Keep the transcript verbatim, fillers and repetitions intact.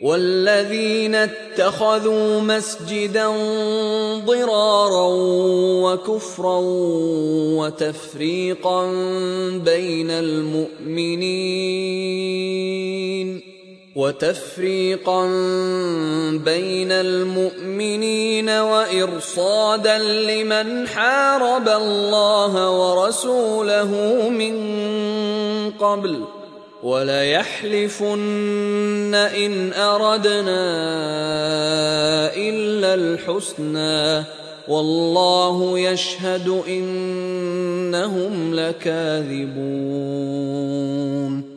والذين اتخذوا مسجدا ضرارا وكفرا وتفريقا بين المؤمنين وتفريقا بين المؤمنين وإرصادا لمن حارب الله ورسوله من قبل وليحلفن إن أردنا إلا الحسنى والله يشهد إنهم لكاذبون